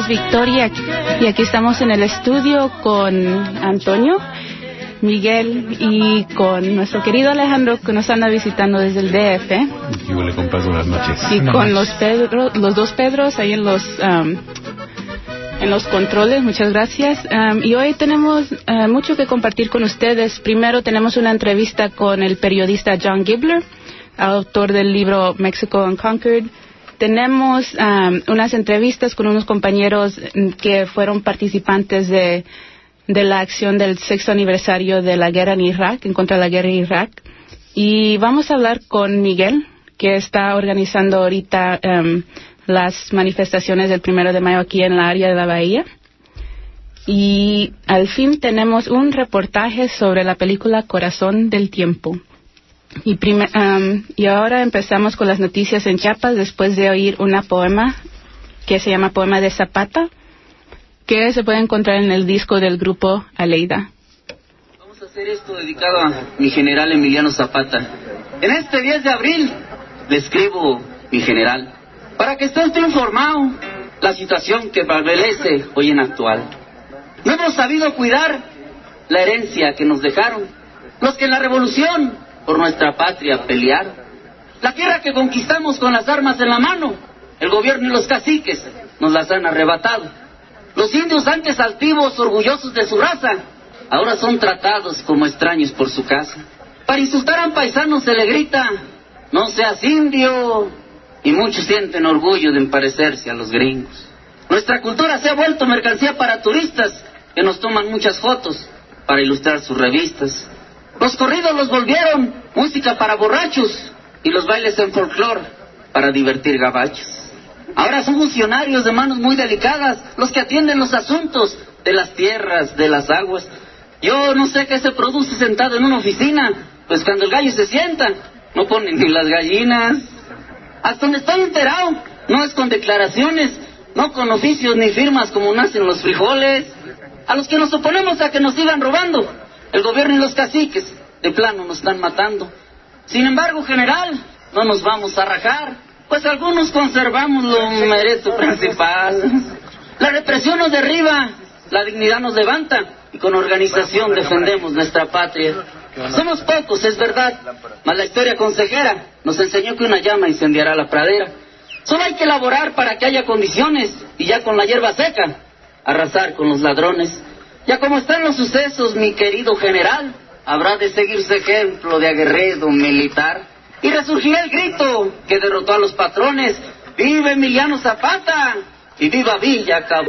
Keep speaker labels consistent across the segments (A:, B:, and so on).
A: es Victoria y aquí estamos en el estudio con Antonio, Miguel y con nuestro querido Alejandro, que nos anda visitando desde el DF.
B: Y le compas buenas noches.
A: Y con los dos Pedros ahí en los controles. Muchas gracias. Y hoy tenemos mucho que compartir con ustedes. Primero tenemos una entrevista con el periodista John Gibler, autor del libro Mexico Unconquered. Tenemos unas entrevistas con unos compañeros que fueron participantes de la acción del 6º aniversario de la guerra en Irak, en contra de la guerra en Irak. Y vamos a hablar con Miguel, que está organizando ahorita las manifestaciones del 1 de mayo aquí en la área de la Bahía. Y al fin tenemos un reportaje sobre la película Corazón del Tiempo. Y ahora empezamos con las noticias en Chiapas después de oír una poema que se llama Poema de Zapata, que se puede encontrar en el disco del grupo Aleida.
C: Vamos a hacer esto dedicado a mi general Emiliano Zapata. En este 10 de abril le escribo, mi general, para que esté usted informado la situación que prevalece hoy en actual. No hemos sabido cuidar la herencia que nos dejaron los que en la revolución por nuestra patria pelearon. La tierra que conquistamos con las armas en la mano, el gobierno y los caciques nos las han arrebatado. Los indios antes altivos, orgullosos de su raza, ahora son tratados como extraños por su casa. Para insultar a un paisano se le grita, no seas indio, y muchos sienten orgullo de parecerse a los gringos. Nuestra cultura se ha vuelto mercancía para turistas que nos toman muchas fotos para ilustrar sus revistas. Los corridos los volvieron música para borrachos y los bailes en folclore para divertir gabachos. Ahora son funcionarios de manos muy delicadas los que atienden los asuntos de las tierras, de las aguas. Yo no sé qué se produce sentado en una oficina, pues cuando el gallo se sienta, no ponen ni las gallinas. Hasta donde estoy enterado, no es con declaraciones, no con oficios ni firmas como nacen los frijoles. A los que nos oponemos a que nos sigan robando, el gobierno y los caciques de plano nos están matando. Sin embargo, general, no nos vamos a rajar, pues algunos conservamos lo mérito principal. La represión nos derriba, la dignidad nos levanta, y con organización defendemos nuestra patria. Somos pocos, es verdad, mas la historia consejera nos enseñó que una llama incendiará la pradera. Solo hay que elaborar para que haya condiciones, y ya con la hierba seca, arrasar con los ladrones. Ya como están los sucesos, mi querido general, habrá de seguirse ejemplo de aguerrido militar. Y resurgirá el grito que derrotó a los patrones: ¡viva Emiliano Zapata! ¡Y viva Villa Cabrón!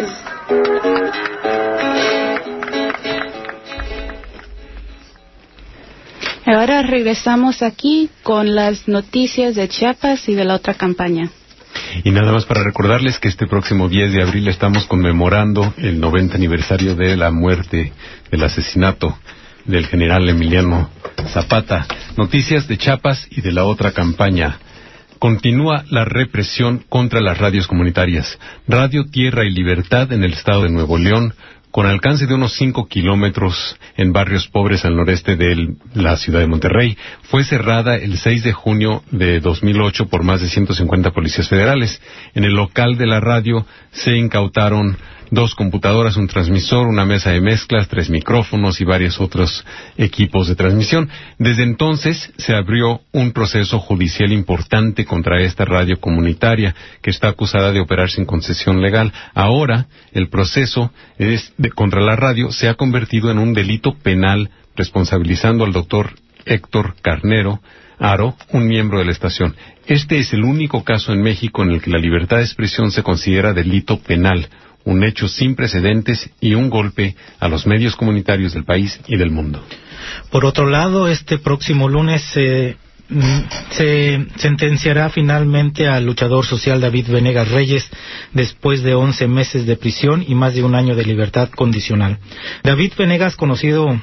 A: Ahora regresamos aquí con las noticias de Chiapas y de la otra campaña.
B: Y nada más para recordarles que este próximo 10 de abril estamos conmemorando el 90 aniversario de la muerte, del asesinato del general Emiliano Zapata. Noticias de Chiapas y de la otra campaña. Continúa la represión contra las radios comunitarias. Radio Tierra y Libertad en el estado de Nuevo León, con alcance de unos 5 kilómetros en barrios pobres al noreste de la ciudad de Monterrey, fue cerrada el 6 de junio de 2008 por más de 150 policías federales. En el local de la radio se incautaron 2 computadoras, un transmisor, una mesa de mezclas, 3 micrófonos y varios otros equipos de transmisión. Desde entonces se abrió un proceso judicial importante contra esta radio comunitaria que está acusada de operar sin concesión legal. Ahora el proceso contra la radio se ha convertido en un delito penal, responsabilizando al doctor Héctor Carnero Aro, un miembro de la estación. Este es el único caso en México en el que la libertad de expresión se considera delito penal, un hecho sin precedentes y un golpe a los medios comunitarios del país y del mundo.
D: Por otro lado, este próximo lunes se sentenciará finalmente al luchador social David Venegas Reyes después de 11 meses de prisión y más de un año de libertad condicional. David Venegas, conocido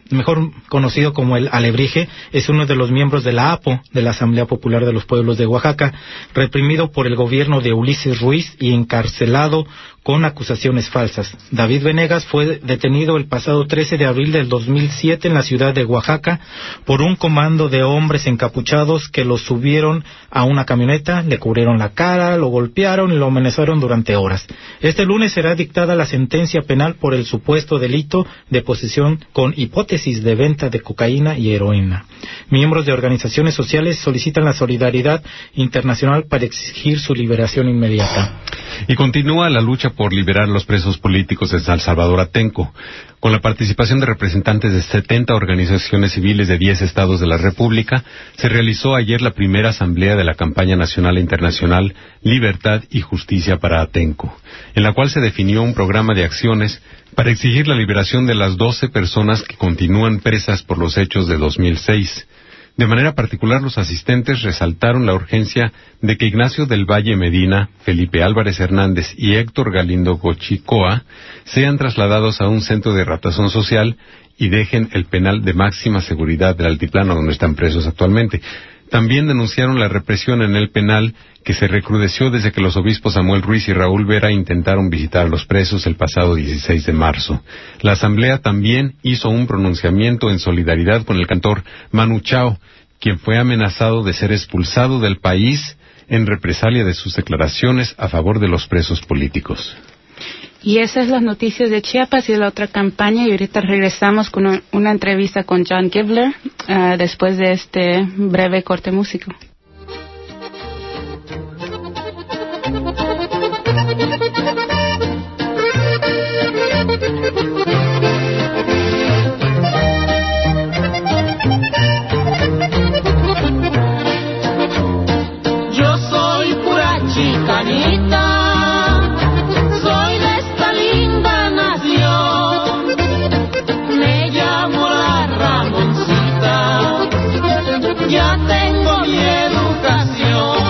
D: mejor conocido como el Alebrije, es uno de los miembros de la APO, de la Asamblea Popular de los Pueblos de Oaxaca, reprimido por el gobierno de Ulises Ruiz y encarcelado con acusaciones falsas. David Venegas fue detenido el pasado 13 de abril del 2007 en la ciudad de Oaxaca por un comando de hombres encapuchados que lo subieron a una camioneta, le cubrieron la cara, lo golpearon y lo amenazaron durante horas. Este lunes será dictada la sentencia penal por el supuesto delito de posesión con hipótesis de venta de cocaína y heroína. Miembros de organizaciones sociales solicitan la solidaridad internacional para exigir su liberación inmediata.
B: Y continúa la lucha por liberar a los presos políticos de San Salvador Atenco, con la participación de representantes de 70 organizaciones civiles de 10 estados de la República. Se realizó ayer la primera asamblea de la campaña nacional e internacional Libertad y Justicia para Atenco, en la cual se definió un programa de acciones para exigir la liberación de las 12 personas que continúan presas por los hechos de 2006. De manera particular, los asistentes resaltaron la urgencia de que Ignacio del Valle Medina, Felipe Álvarez Hernández y Héctor Galindo Gochicoa sean trasladados a un centro de readaptación social y dejen el penal de máxima seguridad del Altiplano, donde están presos actualmente. También denunciaron la represión en el penal, que se recrudeció desde que los obispos Samuel Ruiz y Raúl Vera intentaron visitar a los presos el pasado 16 de marzo. La asamblea también hizo un pronunciamiento en solidaridad con el cantor Manu Chao, quien fue amenazado de ser expulsado del país en represalia de sus declaraciones a favor de los presos políticos.
A: Y esas son las noticias de Chiapas y de la otra campaña, y ahorita regresamos con una entrevista con John Gibler después de este breve corte músico.
E: Yo soy pura chicanita, soy de esta linda nación, me llamo la Ramoncita, ya tengo mi educación,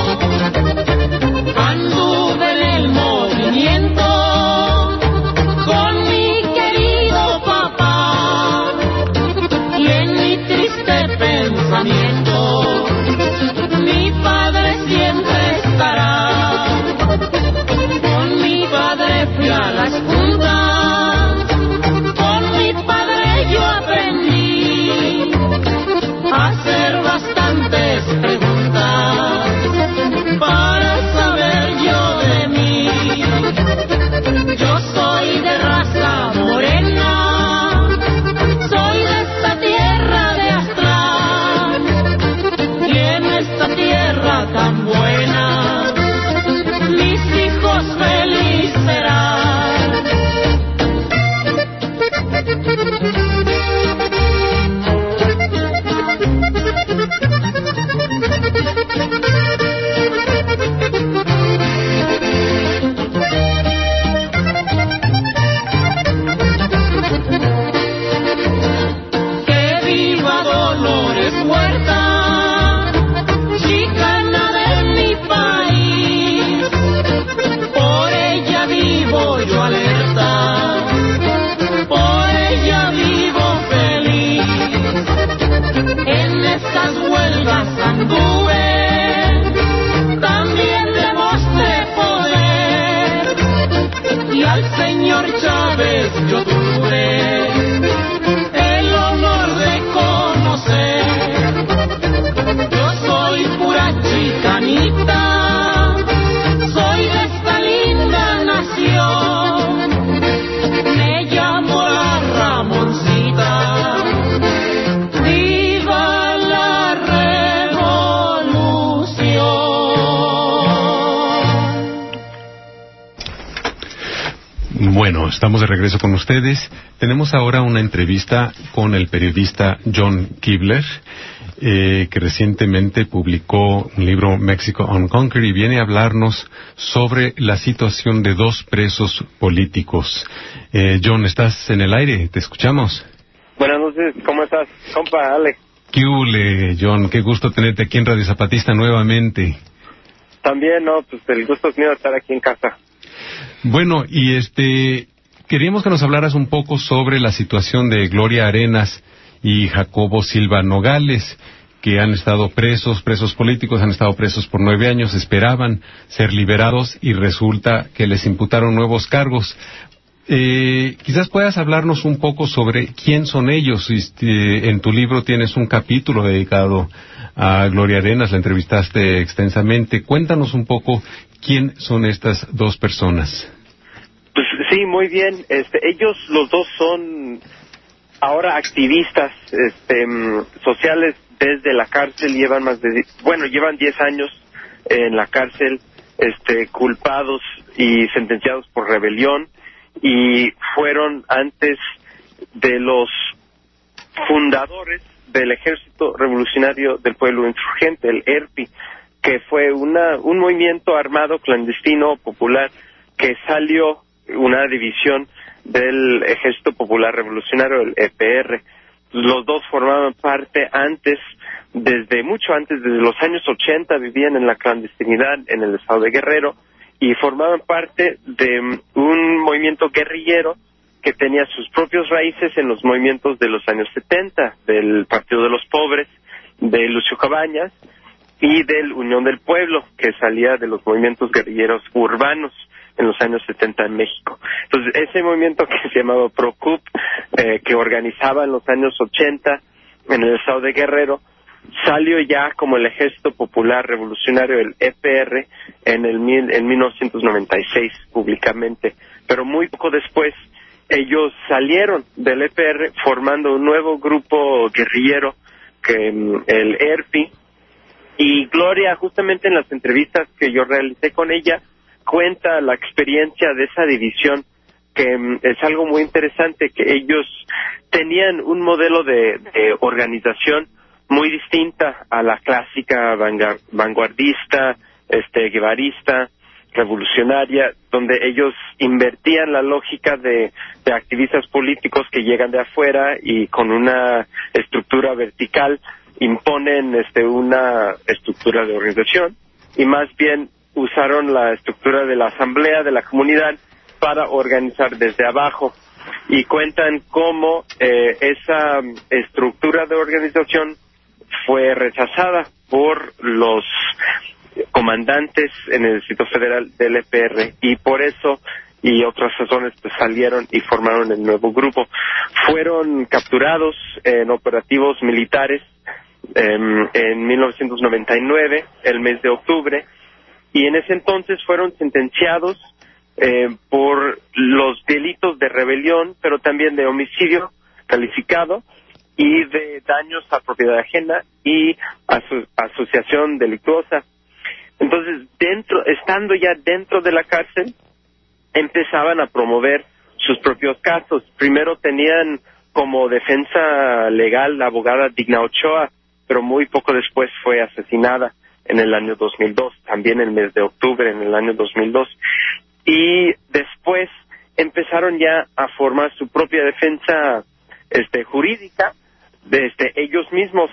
E: anduve en el movimiento con mi querido papá, y en mi triste pensamiento mi padre siempre estará. Con mi padre fui a las juntas, con mi padre yo aprendí a hacer bastantes preguntas para saber yo de mí. Yo soy de raza morena, soy de esta tierra de Astral, y en esta tierra tan buena mis hijos feliz serán. Que viva Dolores Huerta, chicana de mi país, por ella vivo yo alerta, por ella vivo feliz. En estas huelgas anduve, también demostré poder, y al señor Chávez yo tuve el honor de conocer. Yo soy pura chicanita, soy de esta linda nación, me llamo la Ramoncita, viva la revolución.
B: Bueno, estamos de regreso con ustedes. Tenemos ahora una entrevista con el periodista John Gibler, que recientemente publicó un libro, Mexico Unconquered, y viene a hablarnos sobre la situación de 2 presos políticos. John, ¿estás en el aire? ¿Te escuchamos?
F: Buenas noches, ¿cómo estás, compa Ale?
B: ¿Qué hule, John? Qué gusto tenerte aquí en Radio Zapatista nuevamente.
F: También, no, pues el gusto es mío de estar aquí en casa.
B: Bueno, y queríamos que nos hablaras un poco sobre la situación de Gloria Arenas y Jacobo Silva Nogales, que han estado presos políticos, han estado presos por 9 años, esperaban ser liberados y resulta que les imputaron nuevos cargos. Quizás puedas hablarnos un poco sobre quién son ellos. En tu libro tienes un capítulo dedicado a Gloria Arenas, la entrevistaste extensamente. Cuéntanos un poco quién son estas dos personas.
F: Pues sí, muy bien. Ellos los dos son ahora activistas sociales desde la cárcel. Llevan llevan 10 años en la cárcel, culpados y sentenciados por rebelión, y fueron antes de los fundadores del Ejército Revolucionario del Pueblo Insurgente, el ERPI, que fue un movimiento armado clandestino popular que salió una división del Ejército Popular Revolucionario, el EPR. Los dos formaban parte desde los años 80, vivían en la clandestinidad en el estado de Guerrero, y formaban parte de un movimiento guerrillero que tenía sus propias raíces en los movimientos de los años 70, del Partido de los Pobres, de Lucio Cabañas, y del Unión del Pueblo, que salía de los movimientos guerrilleros urbanos en los años 70 en México. Entonces, ese movimiento que se llamaba PROCUP, que organizaba en los años 80 en el estado de Guerrero, salió ya como el Ejército Popular Revolucionario, el EPR, en 1996 públicamente. Pero muy poco después, ellos salieron del EPR formando un nuevo grupo guerrillero, el ERPI, y Gloria, justamente en las entrevistas que yo realicé con ella, cuenta la experiencia de esa división, que es algo muy interesante, que ellos tenían un modelo de organización muy distinta a la clásica vanguardista, guevarista, revolucionaria, donde ellos invertían la lógica de activistas políticos que llegan de afuera y con una estructura vertical imponen una estructura de organización, y más bien usaron la estructura de la asamblea de la comunidad para organizar desde abajo, y cuentan cómo esa estructura de organización fue rechazada por los comandantes en el Distrito Federal del EPR, y por eso y otras razones pues salieron y formaron el nuevo grupo. Fueron capturados en operativos militares en 1999, el mes de octubre, y en ese entonces fueron sentenciados por los delitos de rebelión, pero también de homicidio calificado y de daños a propiedad ajena y asociación delictuosa. Entonces, estando ya dentro de la cárcel, empezaban a promover sus propios casos. Primero tenían como defensa legal la abogada Digna Ochoa, pero muy poco después fue asesinada en el año 2002, también el mes de octubre en el año 2002. Y después empezaron ya a formar su propia defensa jurídica, ellos mismos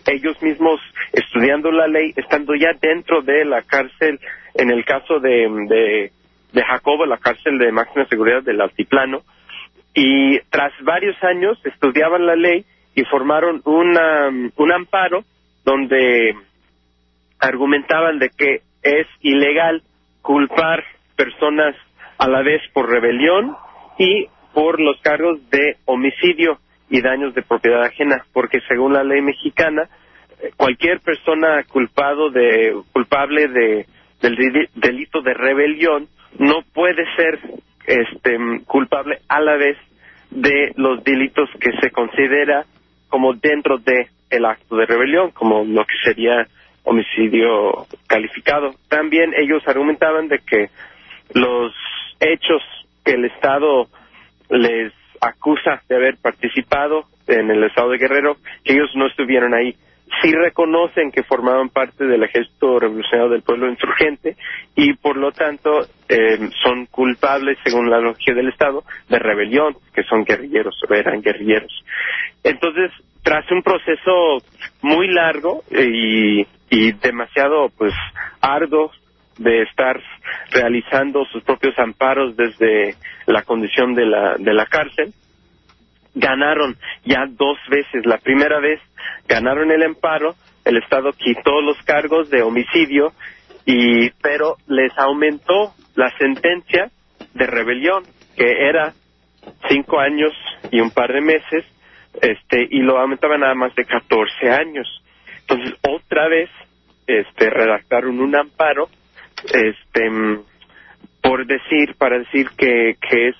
F: estudiando la ley, estando ya dentro de la cárcel. En el caso de Jacobo, la cárcel de máxima seguridad del Altiplano, y tras varios años estudiaban la ley y formaron un amparo donde argumentaban de que es ilegal culpar personas a la vez por rebelión y por los cargos de homicidio y daños de propiedad ajena, porque según la ley mexicana, cualquier persona culpable del delito de rebelión no puede ser culpable a la vez de los delitos que se considera como dentro de el acto de rebelión, como lo que sería homicidio calificado. También ellos argumentaban de que los hechos que el Estado les acusa de haber participado en el estado de Guerrero, que ellos no estuvieron ahí. Sí reconocen que formaban parte del Ejército Revolucionario del Pueblo Insurgente y por lo tanto son culpables, según la lógica del Estado, de rebelión, que son guerrilleros o eran guerrilleros. Entonces, tras un proceso muy largo y demasiado arduo de estar realizando sus propios amparos desde la condición de la cárcel, ganaron ya 2 veces. La primera vez ganaron el amparo, el Estado quitó los cargos de homicidio, pero les aumentó la sentencia de rebelión, que era 5 años y un par de meses, y lo aumentaban nada más de 14 años. Entonces, otra vez, redactaron un amparo, para decir que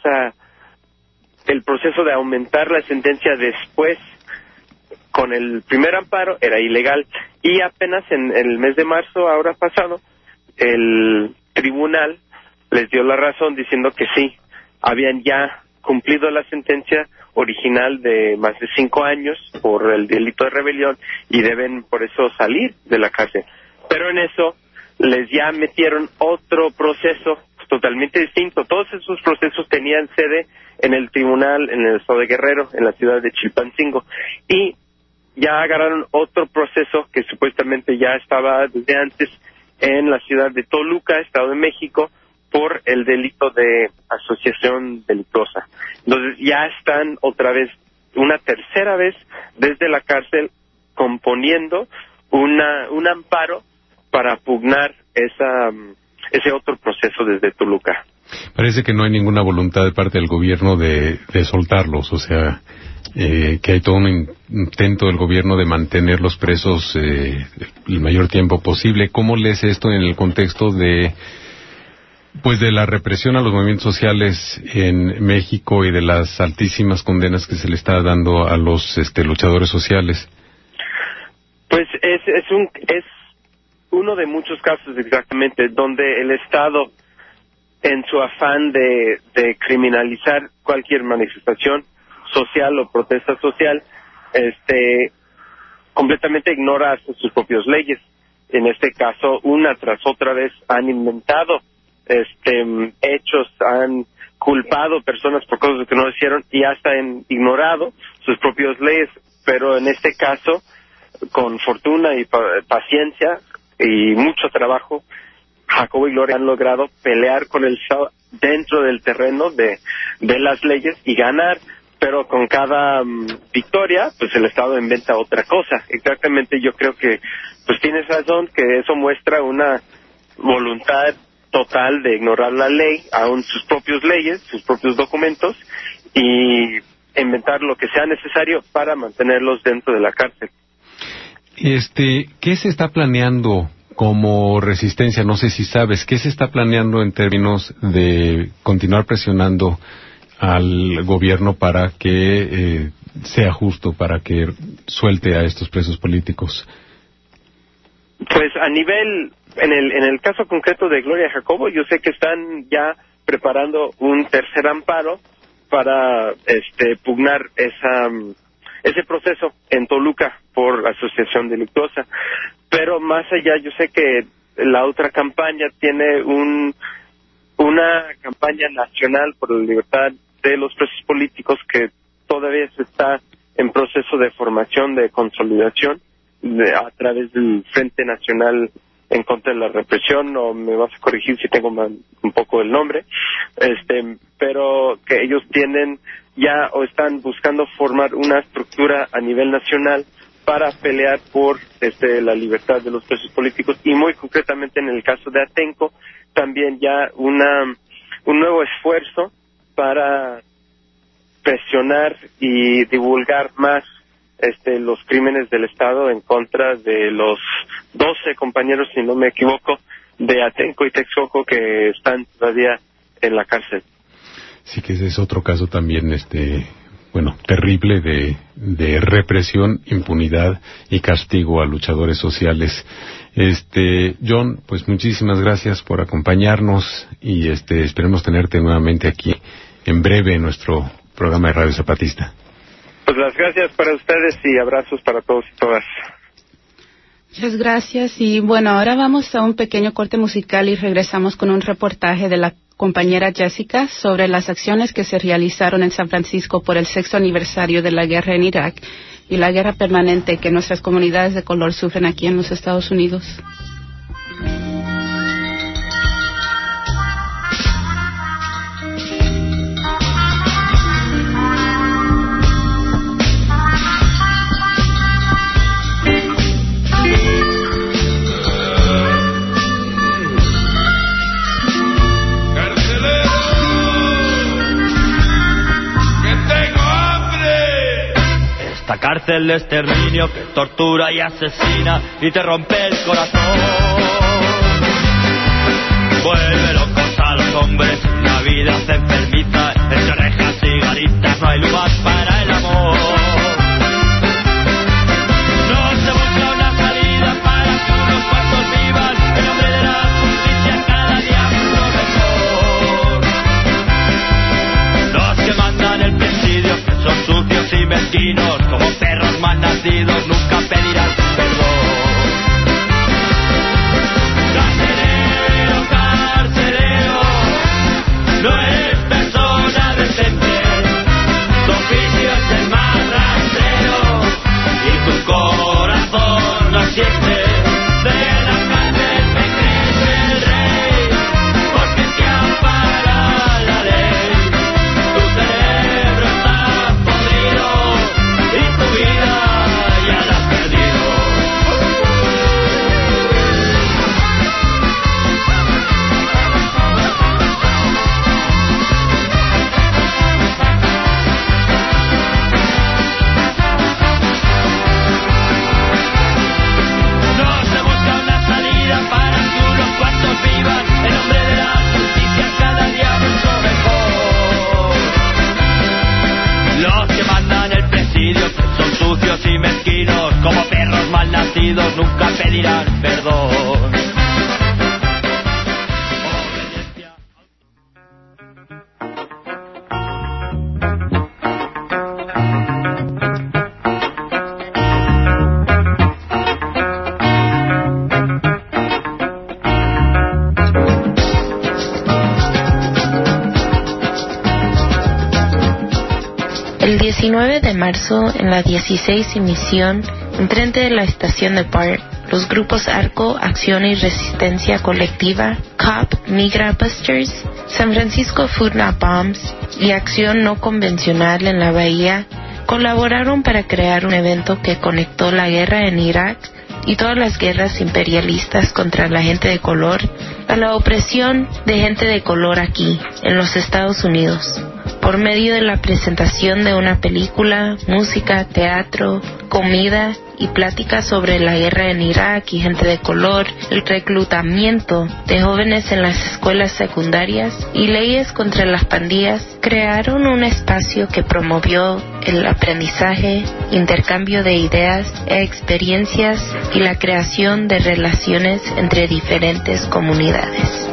F: el proceso de aumentar la sentencia después, con el primer amparo, era ilegal. Y apenas en el mes de marzo, ahora pasado, el tribunal les dio la razón diciendo que sí, habían ya cumplido la sentencia original de más de 5 años por el delito de rebelión y deben por eso salir de la cárcel. Pero en eso les ya metieron otro proceso totalmente distinto. Todos esos procesos tenían sede en el tribunal en el estado de Guerrero, en la ciudad de Chilpancingo, y ya agarraron otro proceso que supuestamente ya estaba desde antes en la ciudad de Toluca, Estado de México, por el delito de asociación delictuosa. Entonces ya están otra vez, una tercera vez, desde la cárcel, componiendo un amparo para pugnar ese otro proceso desde Toluca.
B: Parece que no hay ninguna voluntad de parte del gobierno de soltarlos, o sea, que hay todo un intento del gobierno de mantenerlos presos el mayor tiempo posible. ¿Cómo lees esto en el contexto de la represión a los movimientos sociales en México y de las altísimas condenas que se le está dando a los luchadores sociales?
F: Pues es uno de muchos casos exactamente donde el Estado, en su afán de criminalizar cualquier manifestación social o protesta social, completamente ignora hasta sus propias leyes. En este caso, una tras otra vez han inventado hechos, han culpado personas por cosas que no hicieron y hasta han ignorado sus propias leyes. Pero en este caso, con fortuna y paciencia y mucho trabajo, Jacobo y Gloria han logrado pelear con el Estado dentro del terreno de las leyes y ganar, pero con cada victoria, pues el Estado inventa otra cosa. Exactamente, yo creo que pues tienes razón, que eso muestra una voluntad total de ignorar la ley, aún sus propias leyes, sus propios documentos, y inventar lo que sea necesario para mantenerlos dentro de la cárcel.
B: ¿Qué se está planeando como resistencia? No sé si sabes, ¿qué se está planeando en términos de continuar presionando al gobierno para que sea justo, para que suelte a estos presos políticos?
F: Pues a nivel, en el caso concreto de Gloria Jacobo, yo sé que están ya preparando un tercer amparo para pugnar ese proceso en Toluca por asociación delictuosa. Pero más allá, yo sé que la otra campaña tiene una campaña nacional por la libertad de los presos políticos que todavía se está en proceso de formación, de consolidación, a través del Frente Nacional en contra de la represión, o me vas a corregir si tengo mal un poco el nombre, pero que ellos tienen ya o están buscando formar una estructura a nivel nacional para pelear por la libertad de los presos políticos, y muy concretamente en el caso de Atenco también ya un nuevo esfuerzo para presionar y divulgar más los crímenes del Estado en contra de los 12 compañeros, si no me equivoco, de Atenco y Texcoco que están todavía en la cárcel.
B: Sí, que ese es otro caso también, terrible de represión, impunidad y castigo a luchadores sociales. John, pues muchísimas gracias por acompañarnos y esperemos tenerte nuevamente aquí en breve en nuestro programa de Radio Zapatista.
F: Pues las gracias para ustedes y abrazos para todos y todas.
A: Muchas gracias. Y bueno, ahora vamos a un pequeño corte musical y regresamos con un reportaje de la compañera Jessica sobre las acciones que se realizaron en San Francisco por el 6º aniversario de la guerra en Irak y la guerra permanente que nuestras comunidades de color sufren aquí en los Estados Unidos.
G: esa cárcel de exterminio que tortura y asesina y te rompe el corazón. Vuelve locos a los hombres, la vida se enfermiza, entre orejas y garitas no hay lugar para el amor. No se busca una salida para que unos cuantos vivan, en nombre de la justicia cada día mucho mejor. Los que mandan el presidio son sucios y mezquinos, como perros mal nacidos nunca pedirán perdón. No eres persona decente, tu oficio es el más rastrero y tu corazón no siente. De la cárcel me crees el rey, porque te ampara la ley. Tu cerebro está podrido y tu vida ya la has perdido. En nombre de la justicia cada día mucho mejor. Los que mandan el presidio son sucios y mezquinos, como perros mal nacidos nunca pedirán perdón.
H: El 19 de marzo, en la 16 emisión, enfrente de la estación de BART, los grupos ARCO, Acción y Resistencia Colectiva, COP, Migra Busters, San Francisco Food Not Bombs y Acción No Convencional en la Bahía colaboraron para crear un evento que conectó la guerra en Irak y todas las guerras imperialistas contra la gente de color a la opresión de gente de color aquí, en los Estados Unidos, por medio de la presentación de una película, música, teatro, comida y pláticas sobre la guerra en Irak y gente de color, el reclutamiento de jóvenes en las escuelas secundarias y leyes contra las pandillas. Crearon un espacio que promovió el aprendizaje, intercambio de ideas e experiencias y la creación de relaciones entre diferentes comunidades.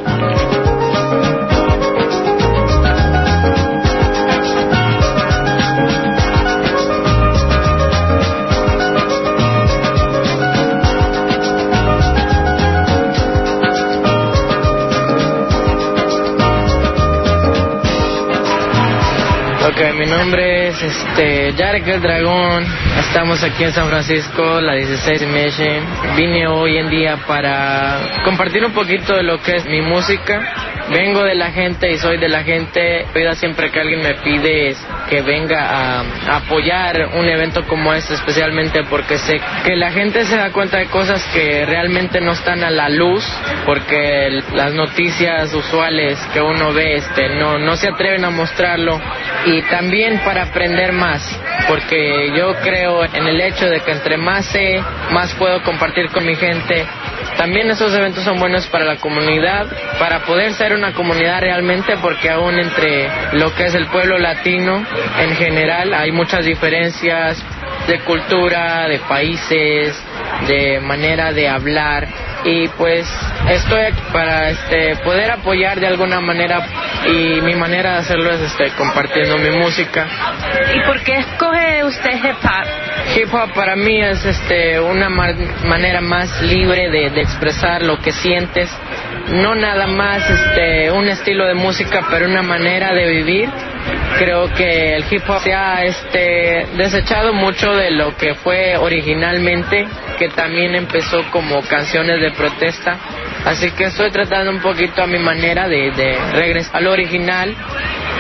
I: Ok, mi nombre es Yarek el Dragón. Estamos aquí en San Francisco, la 16 Mission. Vine hoy en día para compartir un poquito de lo que es mi música. Vengo de la gente y soy de la gente. Pido siempre que alguien me pide que venga a apoyar un evento como este, especialmente porque sé que la gente se da cuenta de cosas que realmente no están a la luz, porque las noticias usuales que uno ve no se atreven a mostrarlo. Y también para aprender más, porque yo creo en el hecho de que entre más sé, más puedo compartir con mi gente. También esos eventos son buenos para la comunidad, para poder ser una comunidad realmente, porque aún entre lo que es el pueblo latino en general hay muchas diferencias de cultura, de países, de manera de hablar, y pues estoy aquí para poder apoyar de alguna manera, y mi manera de hacerlo es compartiendo mi música.
H: ¿Y por qué escoge usted hip hop?
I: Hip hop para mí es una manera más libre de expresar lo que sientes, no nada más un estilo de música, pero una manera de vivir. Creo que el hip hop se ha desechado mucho de lo que fue originalmente, que también empezó como canciones de protesta. Así que estoy tratando un poquito a mi manera de regresar al original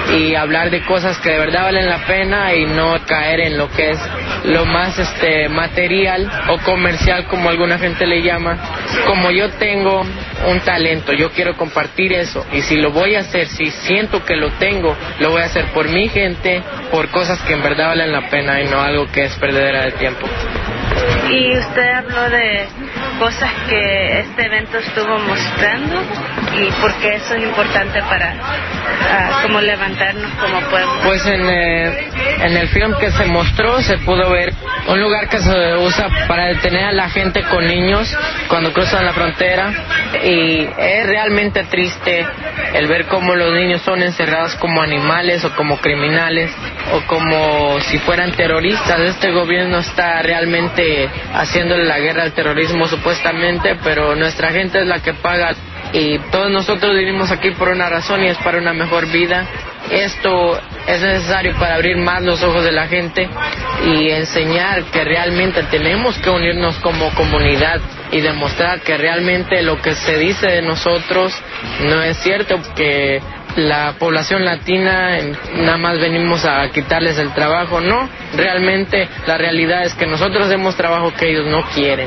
I: y hablar de cosas que de verdad valen la pena y no caer en lo que es lo más material o comercial, como alguna gente le llama. Como yo tengo un talento, yo quiero compartir eso, y si lo voy a hacer, si siento que lo tengo, lo voy a hacer por mi gente, por cosas que en verdad valen la pena y no algo que es perdedera de tiempo.
J: Y usted habló de cosas que este evento estuvo mostrando y por qué eso es importante para como levantarnos como pueblo.
I: Pues en el film que se mostró se pudo ver un lugar que se usa para detener a la gente con niños cuando cruzan la frontera, y es realmente triste el ver cómo los niños son encerrados como animales o como criminales o como si fueran terroristas. Este gobierno está realmente haciéndole la guerra al terrorismo supuestamente, pero nuestra gente es la que paga, y todos nosotros vivimos aquí por una razón y es para una mejor vida. Esto es necesario para abrir más los ojos de la gente y enseñar que realmente tenemos que unirnos como comunidad y demostrar que realmente lo que se dice de nosotros no es cierto, que la población latina nada más venimos a quitarles el trabajo. No, realmente la realidad es que nosotros hacemos trabajo que ellos no quieren.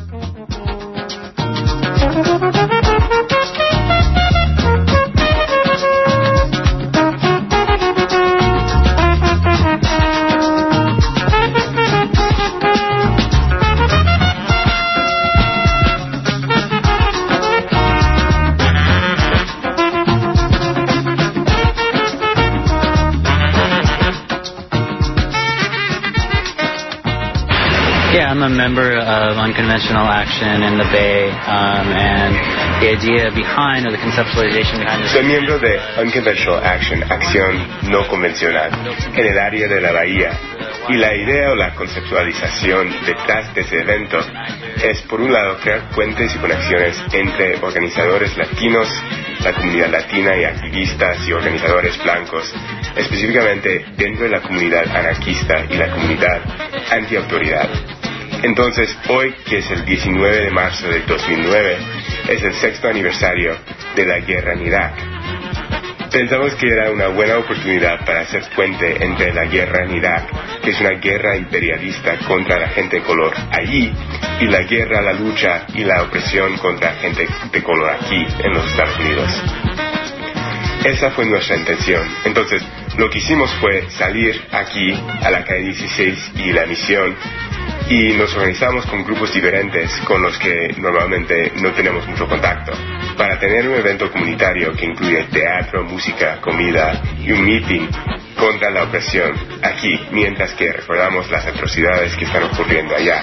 K: Yeah, I'm a member of Unconventional Action in the Bay, and the idea behind, or the conceptualization behind this...
L: Soy miembro de Unconventional Action, Acción No Convencional, en el área de la Bahía, y la idea o la conceptualización detrás de ese evento es, por un lado, crear puentes y conexiones entre organizadores latinos, la comunidad latina y activistas y organizadores blancos, específicamente dentro de la comunidad anarquista y la comunidad antiautoridad. Entonces, hoy, que es el 19 de marzo del 2009, es el 6º aniversario de la guerra en Irak. Pensamos que era una buena oportunidad para hacer puente entre la guerra en Irak, que es una guerra imperialista contra la gente de color allí, y la guerra, la lucha y la opresión contra la gente de color aquí, en los Estados Unidos. Esa fue nuestra intención. Entonces, lo que hicimos fue salir aquí a la calle 16 y la Misión, y nos organizamos con grupos diferentes con los que normalmente no tenemos mucho contacto, para tener un evento comunitario que incluye teatro, música, comida y un meeting contra la opresión aquí, mientras que recordamos las atrocidades que están ocurriendo allá.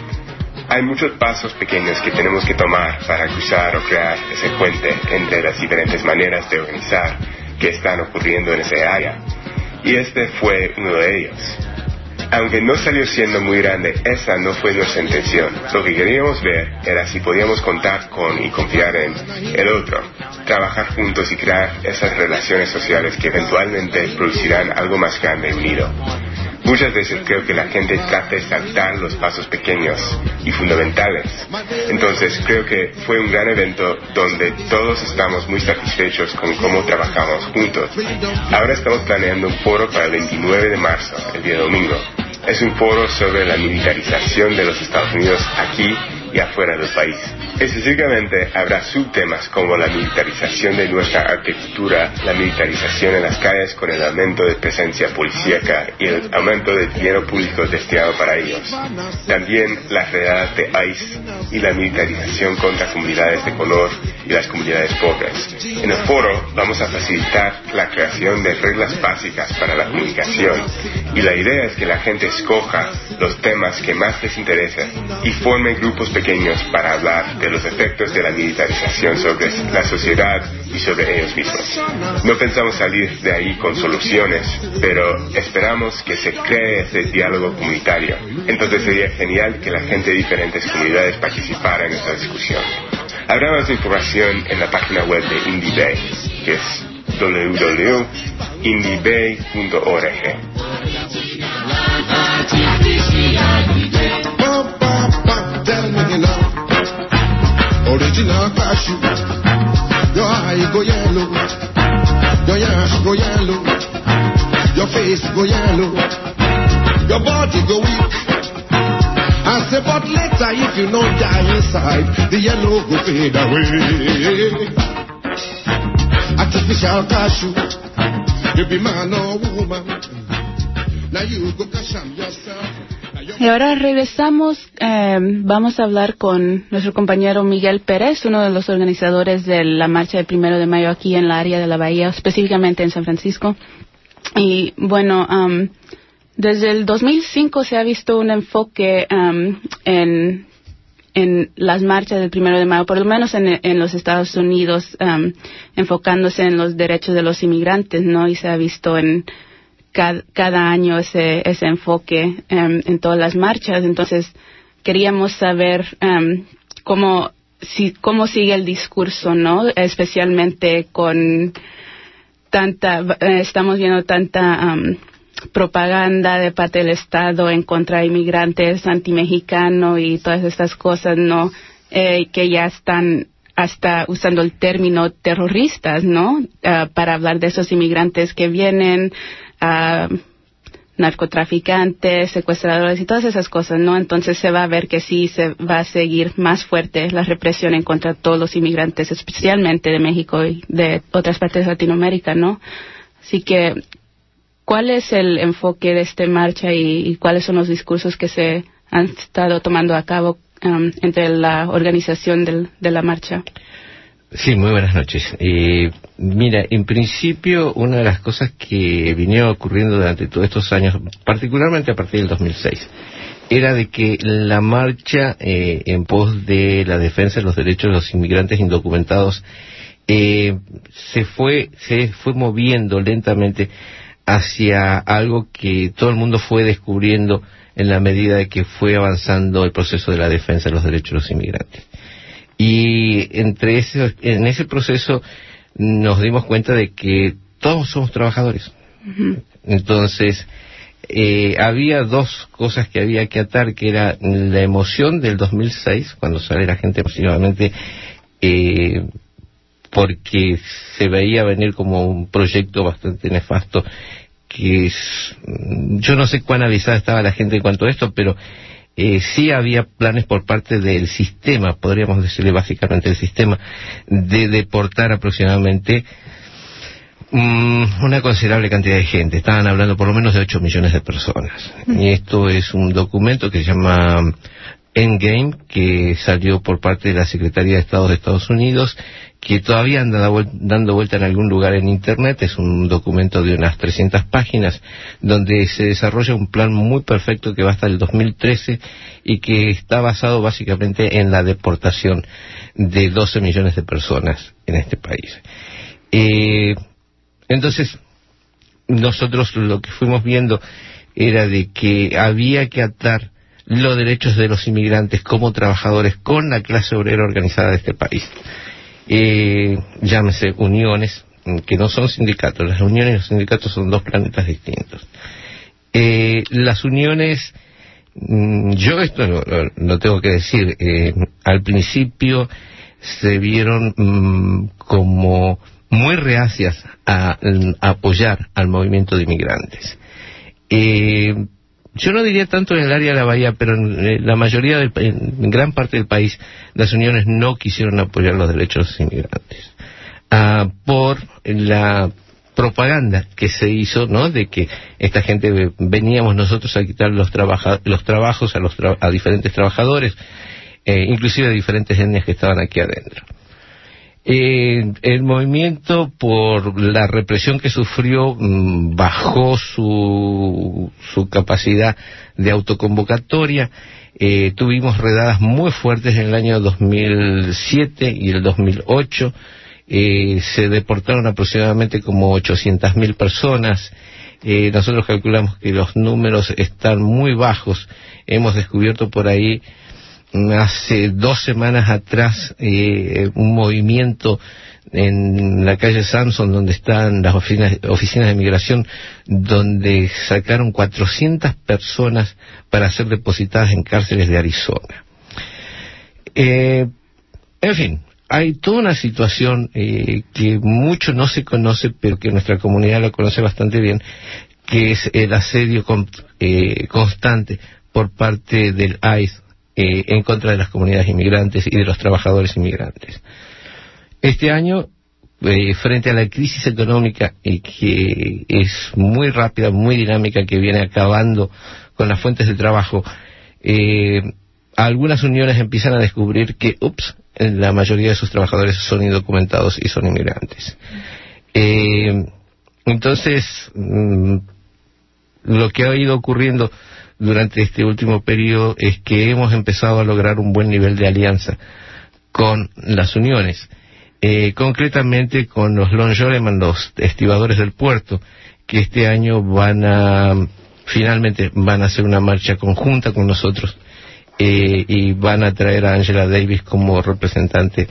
L: Hay muchos pasos pequeños que tenemos que tomar para cruzar o crear ese puente entre las diferentes maneras de organizar que están ocurriendo en esa área, y este fue uno de ellos. Aunque no salió siendo muy grande, esa no fue nuestra intención. Lo que queríamos ver era si podíamos contar con y confiar en el otro, trabajar juntos y crear esas relaciones sociales que eventualmente producirán algo más grande y unido. Muchas veces creo que la gente trata de saltar los pasos pequeños y fundamentales. Entonces creo que fue un gran evento donde todos estamos muy satisfechos con cómo trabajamos juntos. Ahora estamos planeando un foro para el 29 de marzo, el día domingo. Es un foro sobre la militarización de los Estados Unidos aquí y afuera del país. Específicamente habrá subtemas como la militarización de nuestra arquitectura, la militarización en las calles con el aumento de presencia policíaca y el aumento del dinero público destinado para ellos. También las redadas de ICE y la militarización contra comunidades de color y las comunidades pobres. En el foro vamos a facilitar la creación de reglas básicas para la comunicación, y la idea es que la gente escoja los temas que más les interesen y forme grupos pequeños para hablar de los efectos de la militarización sobre la sociedad y sobre ellos mismos. No pensamos salir de ahí con soluciones, pero esperamos que se cree ese diálogo comunitario. Entonces sería genial que la gente de diferentes comunidades participara en esta discusión. Habrá más información en la página web de Indie Bay, que es www.indiebay.org.
E: Original cashew, your eye go yellow, your ass go yellow. face go yellow, your body go weak. I say, but later if you don't die inside, the yellow go fade away. Artificial cashew, you be man or woman. Now you go cash am yourself.
A: Y ahora regresamos, vamos a hablar con nuestro compañero Miguel Pérez, uno de los organizadores de la marcha del 1 de mayo aquí en la área de la Bahía, específicamente en San Francisco. Y bueno, desde el 2005 se ha visto un enfoque en las marchas del 1 de mayo, por lo menos en los Estados Unidos, enfocándose en los derechos de los inmigrantes, ¿no? Y se ha visto en cada año ese enfoque en todas las marchas. Entonces queríamos saber cómo sigue el discurso, ¿no? Especialmente con estamos viendo tanta propaganda de parte del Estado en contra de inmigrantes, antimexicano y todas estas cosas, ¿no? Que ya están hasta usando el término terroristas, ¿no? Para hablar de esos inmigrantes que vienen, narcotraficantes, secuestradores y todas esas cosas, ¿no? Entonces se va a ver que sí se va a seguir más fuerte la represión en contra de todos los inmigrantes, especialmente de México y de otras partes de Latinoamérica, ¿no? Así que, ¿cuál es el enfoque de esta marcha y cuáles son los discursos que se han estado tomando a cabo entre la organización de la marcha?
M: Sí, muy buenas noches. Mira, en principio, una de las cosas que vinieron ocurriendo durante todos estos años, particularmente a partir del 2006, era de que la marcha en pos de la defensa de los derechos de los inmigrantes indocumentados se fue moviendo lentamente hacia algo que todo el mundo fue descubriendo en la medida de que fue avanzando el proceso de la defensa de los derechos de los inmigrantes. Y en ese proceso nos dimos cuenta de que todos somos trabajadores. Uh-huh. Entonces, había dos cosas que había que atar, que era la emoción del 2006, cuando sale la gente masivamente, porque se veía venir como un proyecto bastante nefasto, que yo no sé cuán avisada estaba la gente en cuanto a esto, pero sí había planes por parte del sistema, podríamos decirle básicamente el sistema, de deportar aproximadamente una considerable cantidad de gente. Estaban hablando por lo menos de 8 millones de personas. Y esto es un documento que se llama Endgame, que salió por parte de la Secretaría de Estado de Estados Unidos, que todavía anda dando vuelta en algún lugar en Internet. Es un documento de unas 300 páginas, donde se desarrolla un plan muy perfecto que va hasta el 2013 y que está basado básicamente en la deportación de 12 millones de personas en este país. Entonces, nosotros lo que fuimos viendo era de que había que atar los derechos de los inmigrantes como trabajadores con la clase obrera organizada de este país. Llámese uniones, que no son sindicatos. Las uniones y los sindicatos son dos planetas distintos. Las uniones, yo esto lo tengo que decir, al principio se vieron como muy reacias a apoyar al movimiento de inmigrantes. Yo no diría tanto en el área de la Bahía, pero en la mayoría, en gran parte del país, las uniones no quisieron apoyar los derechos de los inmigrantes. Por la propaganda que se hizo, ¿no?, de que esta gente veníamos nosotros a quitar los trabajos a diferentes trabajadores, inclusive a diferentes etnias que estaban aquí adentro. El movimiento, por la represión que sufrió, bajó su capacidad de autoconvocatoria. Tuvimos redadas muy fuertes en el año 2007 y el 2008. Se deportaron aproximadamente como 800.000 personas. Nosotros calculamos que los números están muy bajos. Hemos descubierto por ahí, hace 2 semanas atrás, un movimiento en la calle Samson, donde están las oficinas de migración, donde sacaron 400 personas para ser depositadas en cárceles de Arizona. En fin, hay toda una situación que mucho no se conoce, pero que nuestra comunidad lo conoce bastante bien, que es el asedio constante por parte del ICE en contra de las comunidades inmigrantes y de los trabajadores inmigrantes. Este año, frente a la crisis económica que es muy rápida, muy dinámica, que viene acabando con las fuentes de trabajo, algunas uniones empiezan a descubrir que, la mayoría de sus trabajadores son indocumentados y son inmigrantes. Entonces, lo que ha ido ocurriendo durante este último periodo es que hemos empezado a lograr un buen nivel de alianza con las uniones, concretamente con los longshoremen, los estibadores del puerto, que este año finalmente van a hacer una marcha conjunta con nosotros, y van a traer a Angela Davis como representante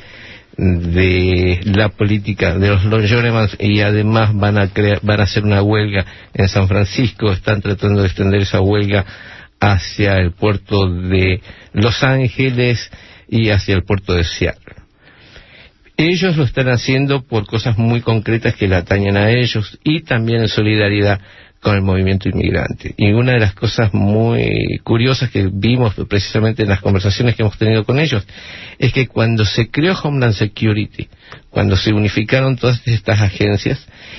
M: de la política de los longshoremen, y además van a hacer una huelga en San Francisco. Están tratando de extender esa huelga hacia el puerto de Los Ángeles y hacia el puerto de Seattle. Ellos lo están haciendo por cosas muy concretas que le atañen a ellos, y también en solidaridad con el movimiento inmigrante. Y una de las cosas muy curiosas que vimos precisamente en las conversaciones que hemos tenido con ellos es que cuando se creó Homeland Security, cuando se unificaron todas estas agencias,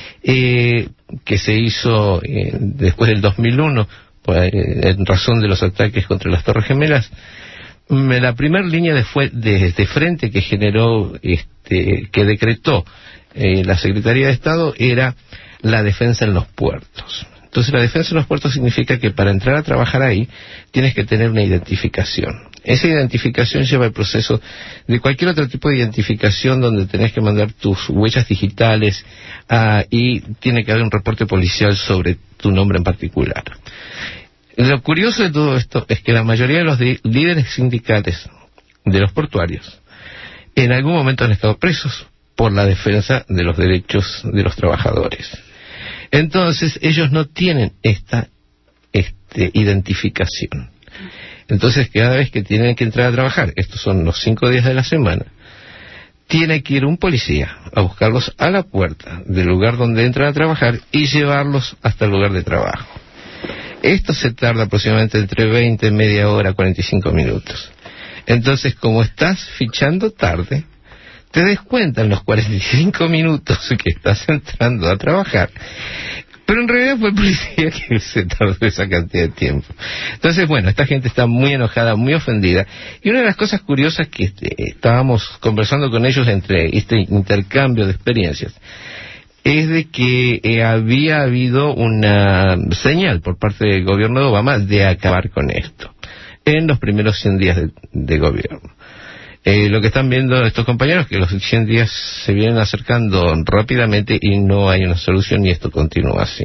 M: que se hizo después del 2001 en razón de los ataques contra las Torres Gemelas, la primera línea de frente que generó, que decretó la Secretaría de Estado, era la defensa en los puertos. Entonces, la defensa en los puertos significa que para entrar a trabajar ahí tienes que tener una identificación. Esa identificación lleva el proceso de cualquier otro tipo de identificación, donde tenés que mandar tus huellas digitales, y tiene que haber un reporte policial sobre tu nombre en particular. Lo curioso de todo esto es que la mayoría de los líderes sindicales de los portuarios en algún momento han estado presos por la defensa de los derechos de los trabajadores. Entonces, ellos no tienen esta identificación. Entonces, cada vez que tienen que entrar a trabajar, estos son los 5 días de la semana, tiene que ir un policía a buscarlos a la puerta del lugar donde entran a trabajar y llevarlos hasta el lugar de trabajo. Esto se tarda aproximadamente entre 20, media hora, 45 minutos. Entonces, como estás fichando tarde, te descuentan los 45 minutos que estás entrando a trabajar, pero en realidad fue el policía que se tardó esa cantidad de tiempo. Entonces, bueno, esta gente está muy enojada, muy ofendida, y una de las cosas curiosas que estábamos conversando con ellos entre este intercambio de experiencias es de que había habido una señal por parte del gobierno de Obama de acabar con esto en los primeros 100 días de gobierno. Lo que están viendo estos compañeros es que los 100 días se vienen acercando rápidamente y no hay una solución, y esto continúa así.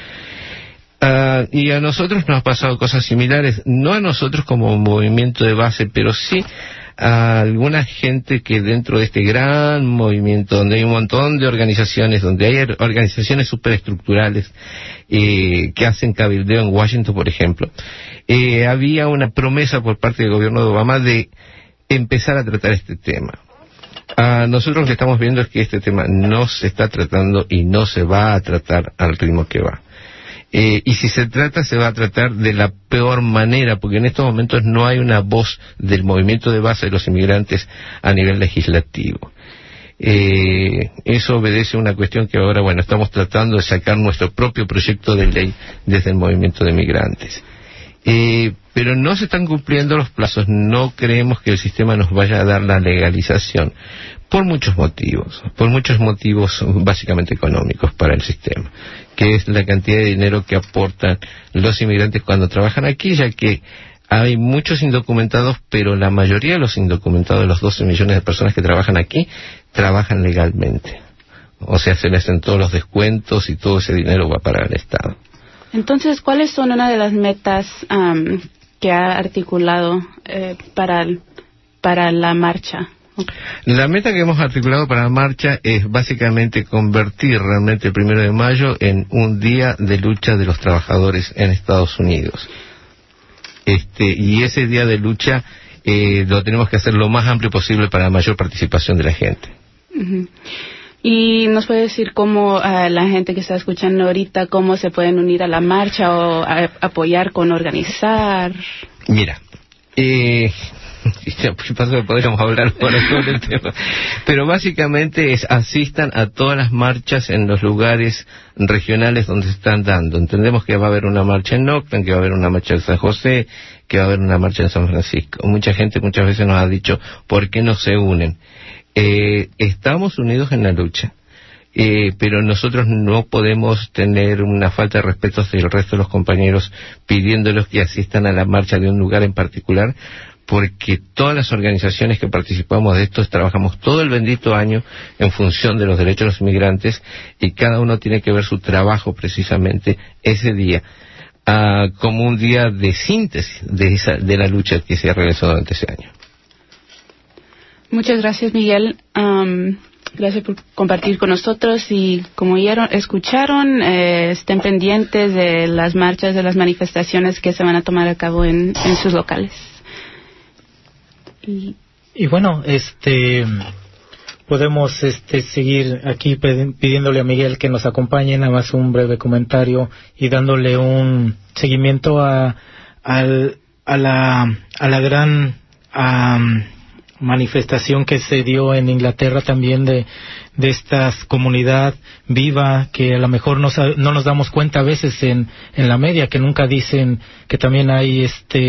M: Y a nosotros nos ha pasado cosas similares, no a nosotros como movimiento de base, pero sí a alguna gente que dentro de este gran movimiento, donde hay un montón de organizaciones, donde hay organizaciones superestructurales que hacen cabildeo en Washington, por ejemplo, había una promesa por parte del gobierno de Obama de empezar a tratar este tema. Nosotros lo que estamos viendo es que este tema no se está tratando y no se va a tratar al ritmo que va. Y si se trata, se va a tratar de la peor manera, porque en estos momentos no hay una voz del movimiento de base de los inmigrantes a nivel legislativo. Eso obedece a una cuestión que ahora, bueno, estamos tratando de sacar nuestro propio proyecto de ley desde el movimiento de migrantes. Pero no se están cumpliendo los plazos, no creemos que el sistema nos vaya a dar la legalización, por muchos motivos básicamente económicos para el sistema, que es la cantidad de dinero que aportan los inmigrantes cuando trabajan aquí, ya que hay muchos indocumentados, pero la mayoría de los indocumentados, de los 12 millones de personas que trabajan aquí, trabajan legalmente. O sea, se les hacen todos los descuentos y todo ese dinero va para el Estado.
A: Entonces, ¿cuáles son una de las metas que ha articulado para la marcha?
M: La meta que hemos articulado para la marcha es básicamente convertir realmente el 1 de mayo en un día de lucha de los trabajadores en Estados Unidos. Y ese día de lucha lo tenemos que hacer lo más amplio posible para la mayor participación de la gente.
A: Uh-huh. ¿Y nos puede decir cómo la gente que está escuchando ahorita, cómo se pueden unir a la marcha o apoyar con organizar?
M: Mira, podríamos hablar por el tema, pero básicamente asistan a todas las marchas en los lugares regionales donde se están dando. Entendemos que va a haber una marcha en Oakland, que va a haber una marcha en San José, que va a haber una marcha en San Francisco. Mucha gente muchas veces nos ha dicho, ¿por qué no se unen? Estamos unidos en la lucha, pero nosotros no podemos tener una falta de respeto hacia el resto de los compañeros pidiéndolos que asistan a la marcha de un lugar en particular, porque todas las organizaciones que participamos de esto trabajamos todo el bendito año en función de los derechos de los inmigrantes, y cada uno tiene que ver su trabajo precisamente ese día como un día de síntesis de la lucha que se ha realizado durante ese año.
A: Muchas gracias, Miguel. Gracias por compartir con nosotros, y como escucharon, estén pendientes de las marchas, de las manifestaciones que se van a tomar a cabo en sus locales.
D: Y bueno, podemos seguir aquí pidiéndole a Miguel que nos acompañe, nada más un breve comentario y dándole un seguimiento a la gran manifestación que se dio en Inglaterra también de esta comunidad viva, que a lo mejor no nos damos cuenta a veces en la media, que nunca dicen que también hay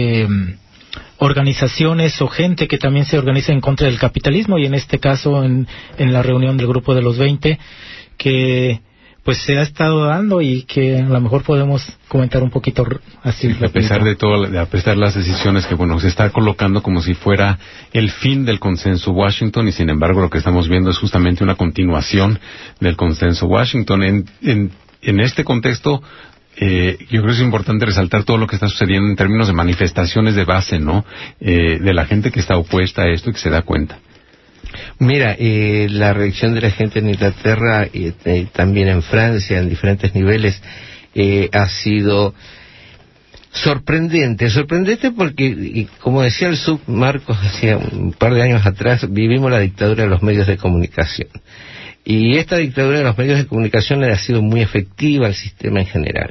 D: organizaciones o gente que también se organiza en contra del capitalismo, y en este caso en la reunión del grupo de los 20 que pues se ha estado dando, y que a lo mejor podemos comentar un poquito así.
B: A pesar de todo, a pesar de las decisiones que se está colocando como si fuera el fin del consenso Washington, y sin embargo lo que estamos viendo es justamente una continuación del consenso Washington. En este contexto, yo creo que es importante resaltar todo lo que está sucediendo en términos de manifestaciones de base, ¿no? De la gente que está opuesta a esto y que se da cuenta.
M: Mira, la reacción de la gente en Inglaterra y también en Francia, en diferentes niveles, ha sido sorprendente porque, como decía el sub Marcos hacía un par de años atrás, vivimos la dictadura de los medios de comunicación. Y esta dictadura de los medios de comunicación le ha sido muy efectiva al sistema en general.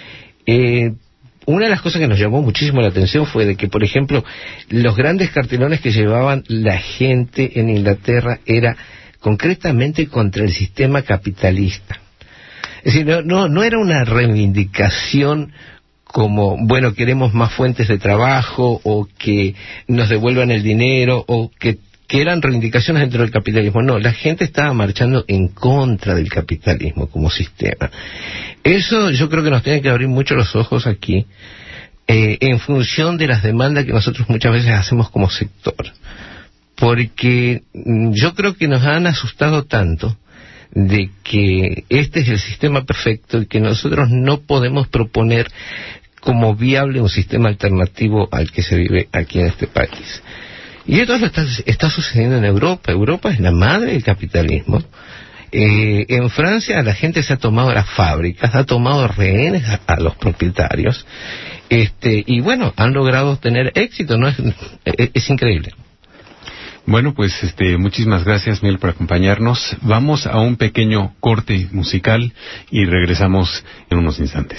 M: Una de las cosas que nos llamó muchísimo la atención fue de que, por ejemplo, los grandes cartelones que llevaban la gente en Inglaterra era concretamente contra el sistema capitalista. Es decir, no era una reivindicación como, bueno, queremos más fuentes de trabajo, o que nos devuelvan el dinero, o que eran reivindicaciones dentro del capitalismo. No, la gente estaba marchando en contra del capitalismo como sistema. Eso yo creo que nos tiene que abrir mucho los ojos aquí, en función de las demandas que nosotros muchas veces hacemos como sector. Porque yo creo que nos han asustado tanto de que este es el sistema perfecto y que nosotros no podemos proponer como viable un sistema alternativo al que se vive aquí en este país. Y esto está sucediendo en Europa. Europa es la madre del capitalismo. En Francia la gente se ha tomado las fábricas, ha tomado rehenes a los propietarios, y bueno, han logrado tener éxito, ¿no? Es increíble.
B: Bueno, pues muchísimas gracias, Miguel, por acompañarnos. Vamos a un pequeño corte musical y regresamos en unos instantes.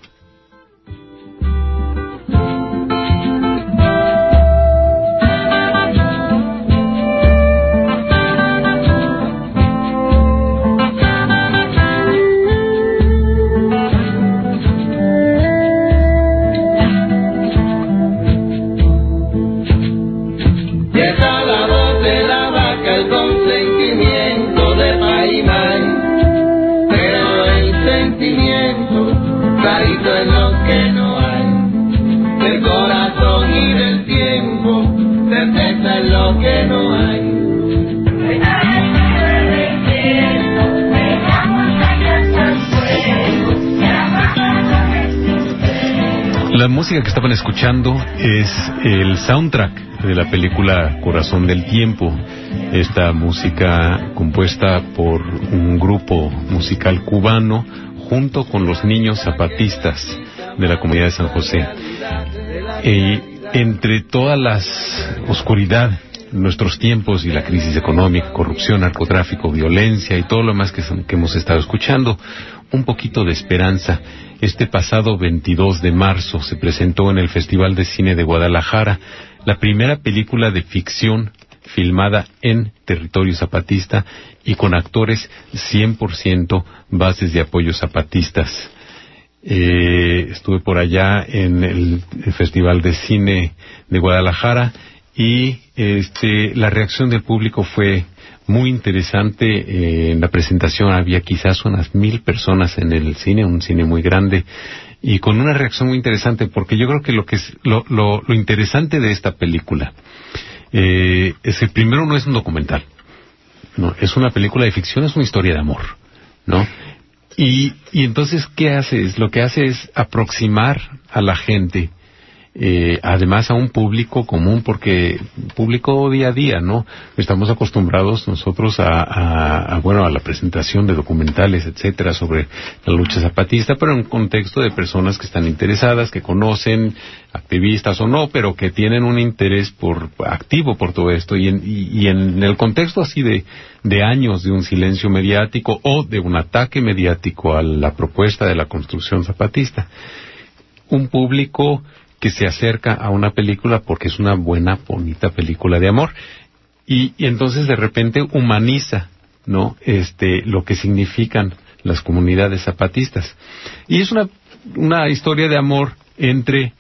B: La música que estaban escuchando es el soundtrack de la película Corazón del Tiempo. Esta música compuesta por un grupo musical cubano junto con los niños zapatistas de la comunidad de San José. Entre toda la oscuridad nuestros tiempos y la crisis económica, corrupción, narcotráfico, violencia y todo lo más que hemos estado escuchando, un poquito de esperanza. Este pasado 22 de marzo se presentó en el Festival de Cine de Guadalajara la primera película de ficción filmada en territorio zapatista y con actores 100% bases de apoyo zapatistas. Estuve por allá en el Festival de Cine de Guadalajara y la reacción del público fue muy interesante. En la presentación había quizás unas 1,000 personas en el cine, un cine muy grande, y con una reacción muy interesante, porque yo creo que lo interesante de esta película es que primero no es un documental, no, es una película de ficción, es una historia de amor, ¿no? Y entonces, ¿qué hace? Lo que hace es aproximar a la gente, además a un público común, porque público día a día, ¿no? Estamos acostumbrados nosotros a la presentación de documentales, etcétera, sobre la lucha zapatista, pero en un contexto de personas que están interesadas, que conocen, activistas o no, pero que tienen un interés activo por todo esto, y en el contexto así de años de un silencio mediático o de un ataque mediático a la propuesta de la construcción zapatista. Un público que se acerca a una película porque es una buena, bonita película de amor, y entonces de repente humaniza, ¿no? Lo que significan las comunidades zapatistas. Y es una historia de amor entre,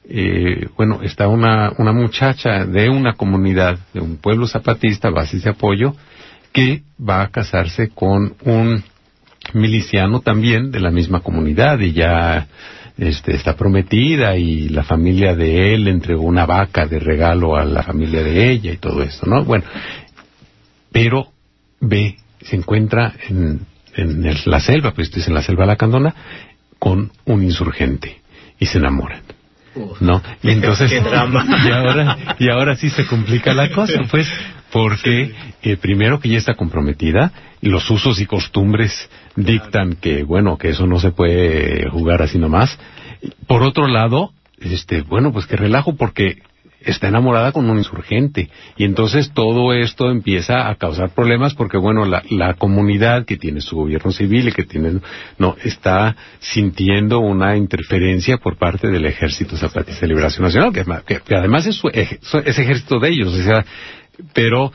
B: está una muchacha de una comunidad, de un pueblo zapatista, bases de apoyo, que va a casarse con un miliciano también de la misma comunidad, y ya está prometida, y la familia de él entregó una vaca de regalo a la familia de ella y todo esto, ¿no? Bueno, pero se encuentra en la selva, pues es en la selva Lacandona, con un insurgente, y se enamoran, ¿no? Y entonces,
D: qué drama.
B: y ahora sí se complica la cosa, pues, porque primero que ya está comprometida, los usos y costumbres dictan que eso no se puede jugar así nomás. Por otro lado, pues qué relajo, porque está enamorada con un insurgente, y entonces todo esto empieza a causar problemas, porque la comunidad que tiene su gobierno civil y que está sintiendo una interferencia por parte del Ejército Zapatista de Liberación Nacional, que además es ejército de ellos, o sea, pero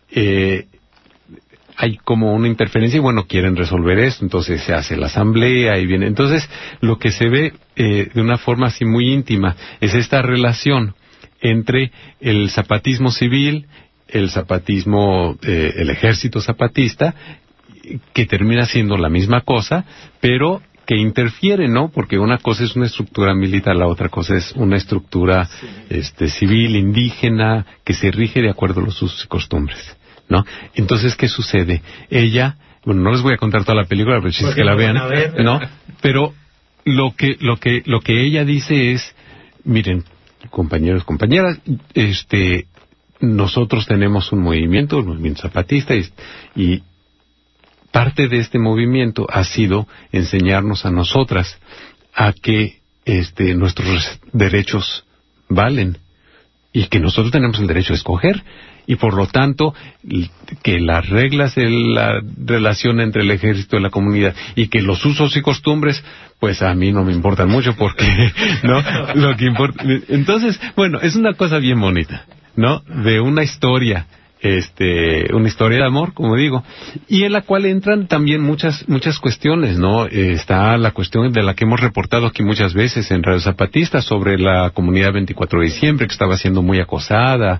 B: hay como una interferencia, y quieren resolver esto, entonces se hace la asamblea y viene. Entonces, lo que se ve de una forma así muy íntima es esta relación entre el zapatismo civil, el zapatismo, el ejército zapatista, que termina siendo la misma cosa, pero que interfiere, ¿no? Porque una cosa es una estructura militar, la otra cosa es una estructura civil, indígena, que se rige de acuerdo a los usos y costumbres, ¿no? Entonces, ¿qué sucede? Ella, no les voy a contar toda la película, pero es que la vean, ¿no? Pero lo que ella dice es, miren, compañeros, compañeras, nosotros tenemos un movimiento, el movimiento zapatista, y parte de este movimiento ha sido enseñarnos a nosotras a que nuestros derechos valen, y que nosotros tenemos el derecho a escoger, y por lo tanto que las reglas de la relación entre el ejército y la comunidad, y que los usos y costumbres, pues a mí no me importan mucho, porque no, lo que importa. Entonces, es una cosa bien bonita, ¿no? De una historia de amor, como digo, y en la cual entran también muchas cuestiones, ¿no? Está la cuestión de la que hemos reportado aquí muchas veces en Radio Zapatista, sobre la comunidad 24 de diciembre, que estaba siendo muy acosada,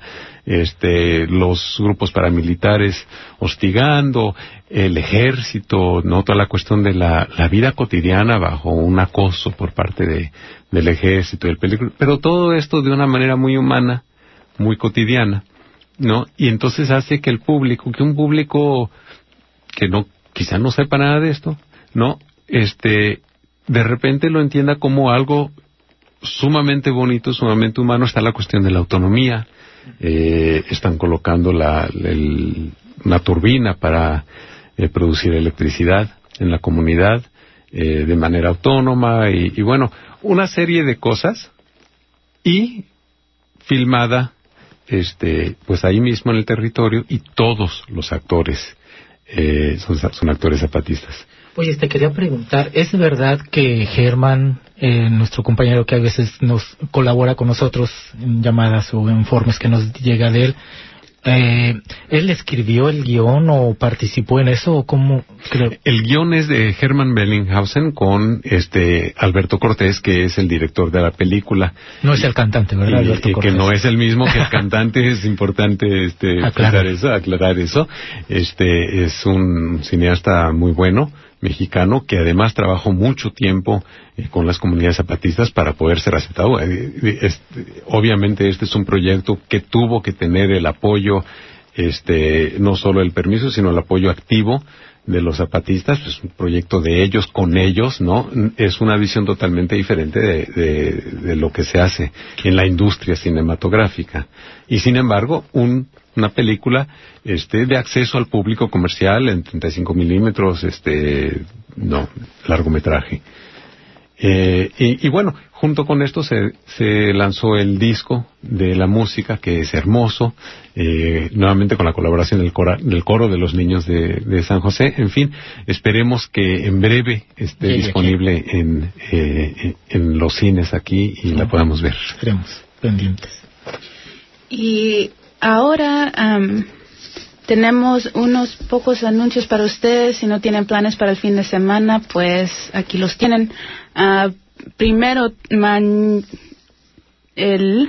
B: los grupos paramilitares hostigando, el ejército, ¿no? Toda la cuestión de la vida cotidiana bajo un acoso por parte del ejército, del peligro, pero todo esto de una manera muy humana, muy cotidiana, ¿no? Y entonces hace que un público que quizá no sepa nada de esto, ¿no? De repente lo entienda como algo sumamente bonito, sumamente humano. Está la cuestión de la autonomía, están colocando una turbina para producir electricidad en la comunidad de manera autónoma, y una serie de cosas, y filmada pues ahí mismo en el territorio, y todos los actores son actores zapatistas.
D: Oye, te quería preguntar, ¿es verdad que Germán, nuestro compañero que a veces nos colabora con nosotros en llamadas o informes que nos llega de él, él escribió el guión o participó en eso, o cómo?
B: El guión es de Hermann Bellinghausen con Alberto Cortés, que es el director de la película.
D: No es el cantante, ¿verdad? Alberto Cortés.
B: Que no es el mismo que el cantante. Es importante aclarar eso. Es un cineasta muy bueno, mexicano, que además trabajó mucho tiempo con las comunidades zapatistas para poder ser aceptado. Obviamente este es un proyecto que tuvo que tener el apoyo, no solo el permiso, sino el apoyo activo de los zapatistas. Es un proyecto de ellos con ellos, ¿no? Es una visión totalmente diferente de lo que se hace en la industria cinematográfica. Y sin embargo, una película de acceso al público comercial en 35 milímetros, largometraje. Y bueno, junto con esto se lanzó el disco de la música, que es hermoso, nuevamente con la colaboración del coro de los niños de San José. En fin, esperemos que en breve esté disponible en los cines aquí y la podamos ver.
D: Estaremos pendientes.
A: Y ahora tenemos unos pocos anuncios para ustedes. Si no tienen planes para el fin de semana, pues aquí los tienen. Primero, el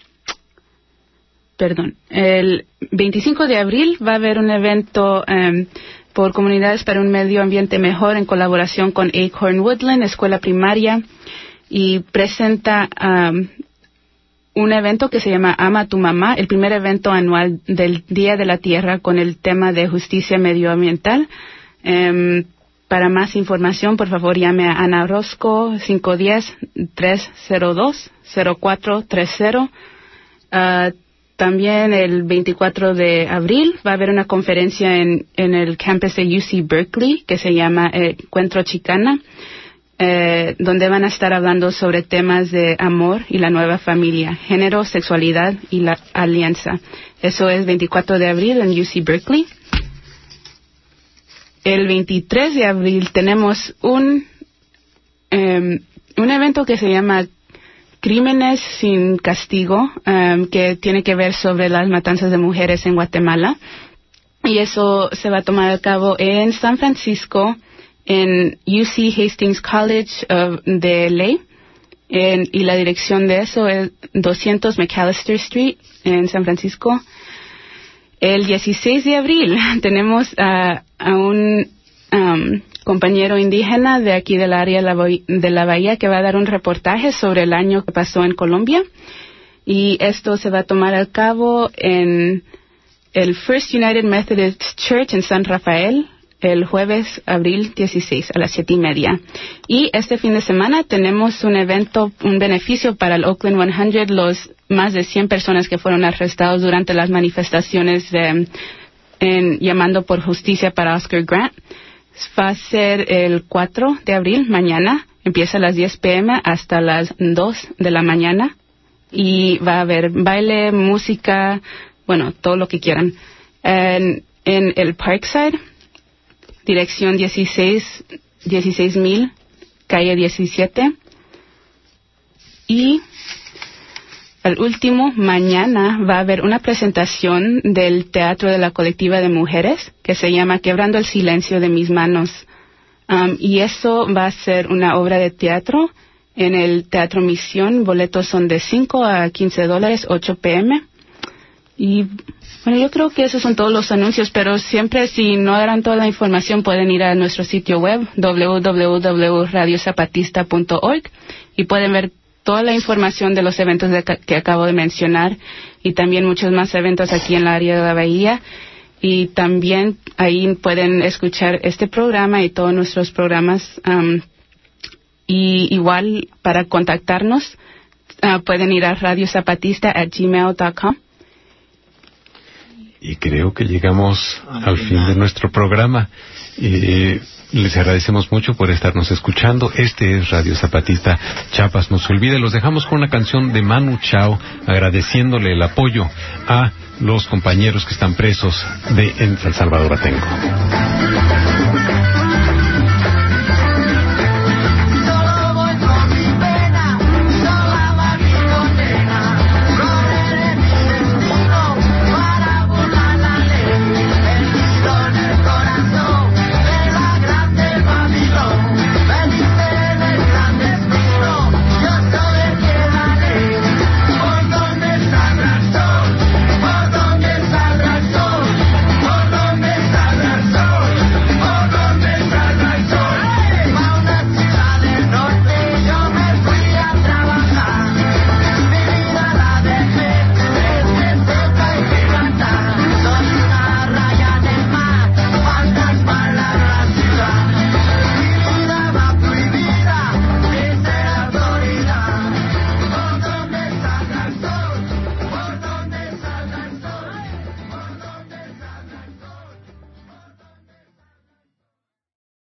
A: 25 de abril va a haber un evento por Comunidades para un Medio Ambiente Mejor en colaboración con Acorn Woodland, escuela primaria, y presenta un evento que se llama Ama a tu Mamá, el primer evento anual del Día de la Tierra con el tema de justicia medioambiental. Para más información, por favor, llame a Ana Orozco, 510-302-0430. También el 24 de abril va a haber una conferencia en el campus de UC Berkeley que se llama Encuentro Chicana, donde van a estar hablando sobre temas de amor y la nueva familia, género, sexualidad y la alianza. Eso es 24 de abril en UC Berkeley. El 23 de abril tenemos un evento que se llama Crímenes sin Castigo, que tiene que ver sobre las matanzas de mujeres en Guatemala. Y eso se va a tomar a cabo en San Francisco, en UC Hastings College de LA. Y la dirección de eso es 200 McAllister Street en San Francisco. El 16 de abril tenemos a un compañero indígena de aquí del área de la Bahía que va a dar un reportaje sobre el año que pasó en Colombia. Y esto se va a tomar a cabo en el First United Methodist Church en San Rafael el jueves, abril 16 a las 7:30. Y este fin de semana tenemos un evento, un beneficio para el Oakland 100, los más de 100 personas que fueron arrestados durante las manifestaciones llamando por justicia para Oscar Grant. Va a ser el 4 de abril, mañana. Empieza a las 10 p.m. hasta las 2 de la mañana. Y va a haber baile, música, bueno, todo lo que quieran. En el Parkside, dirección 16,000, calle 17. Y al último, mañana va a haber una presentación del teatro de la colectiva de mujeres que se llama Quebrando el silencio de mis manos. Y eso va a ser una obra de teatro en el Teatro Misión. Boletos son de $5 a $15, 8 p.m. Y bueno, yo creo que esos son todos los anuncios, pero siempre si no agarran toda la información pueden ir a nuestro sitio web www.radiozapatista.org y pueden ver toda la información de los eventos que acabo de mencionar y también muchos más eventos aquí en la área de la Bahía. Y también ahí pueden escuchar este programa y todos nuestros programas. Y igual para contactarnos pueden ir a radiozapatista@gmail.com.
B: Y creo que llegamos al fin de nuestro programa. Les agradecemos mucho por estarnos escuchando. Este es Radio Zapatista Chiapas No Se Olvide. Los dejamos con una canción de Manu Chao, agradeciéndole el apoyo a los compañeros que están presos en San Salvador Atenco.